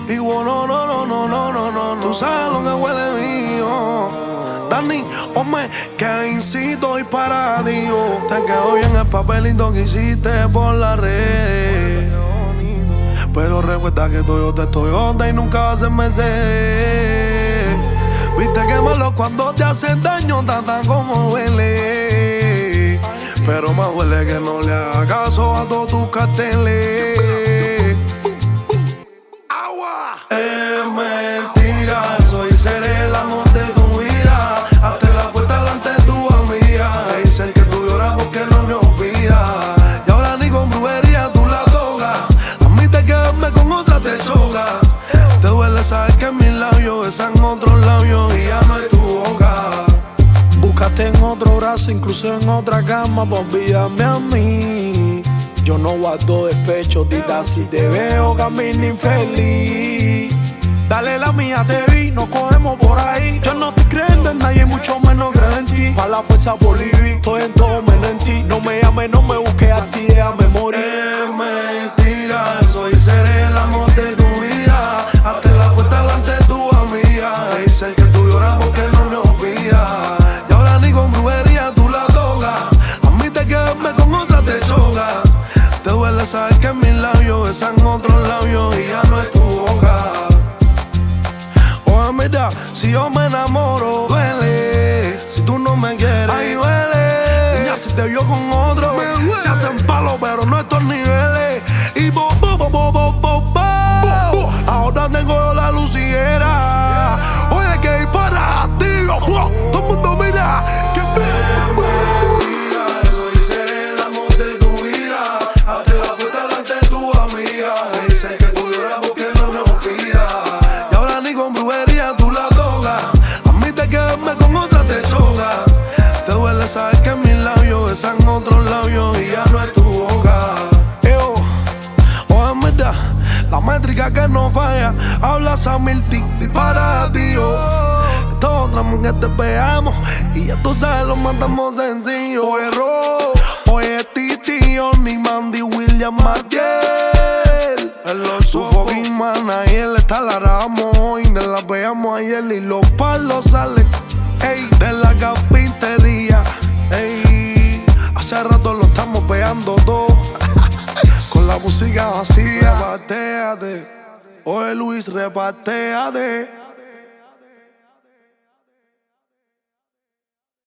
Y bueno, no, no, no, no, no, no, no. Tú sabes lo que huele mío. Dani, hombre, que incito y para Dios. Te quedó bien el papelito que hiciste por la red. Pero recuerda que Toyota es Toyota y nunca va a hacerme ser. Viste que malo cuando te hacen daño, tanta como huele. Pero más huele que no le haga caso a todos tus carteles. Agua. Es mentira, soy seré el amor de tu vida. Hazte la fuerza delante de tu amiga. Te dicen que tú lloras porque no me olvidas. Y ahora ni con brujería tú la tocas. Admite que verme con otra te choca. Te duele saber que mis labios besan otros labios y ya no es tu boca. Búscate en otro brazo, incluso en otra cama, pa' olvidarme a mí. Yo no guardo despecho, tita, si te veo camino infeliz. Dale la mía, te vi, nos cogemos por ahí. Yo no estoy creyendo en nadie, mucho menos creo en ti. Pa' la fuerza Boliví, estoy en todo menos en ti. No me llames, no me busques a ti, déjame morir. Es mentira, soy seré el amor de tu vida. Hazte la fuerza delante de tu amiga. Te dicen que tú lloras porque no me olvidas. Y ahora ni con brujería tú la tocas. Admite que verme con otra te choca. Te duele saber que mis labios besan otros labios y ya no es tu boca. Oye, mira, si yo me enamoro, duele. Si tú no me quieres, ay, duele. Niña, si te vio con otro, se hacen palos, pero no estos niveles. Y bo, bo, bo, bo, bo, bo, bo. Ahora tengo yo la lucillera. Oye, que hay para ti. Todo el mundo mira. Que soy seré el amor de tu vida. Hazte la fuerza delante de tu amiga. Te dicen que tú lloras porque no me olvidas. Y ahora ni con brujería tú la tocas. Admite que verme con otra te choca. Te duele saber que mis labios besan otros labios y ya no es tu boca. Oye, mira, la métrica que no falla. Hablas a mil para Dios. Esta otra mujer te pegamos y ya tú sabes, lo matamos sencillo. Oye, Ro, oye, Titi, Johnny, Mandy, William, Matiel. Su fucking manager está la Ramos hoy. De la veamos ayer y los palos salen, ey, de la carpintería, ey. Hace rato lo estamos pegando todo. Con la música vacía, repartéate. Oye, Luis, repartéate.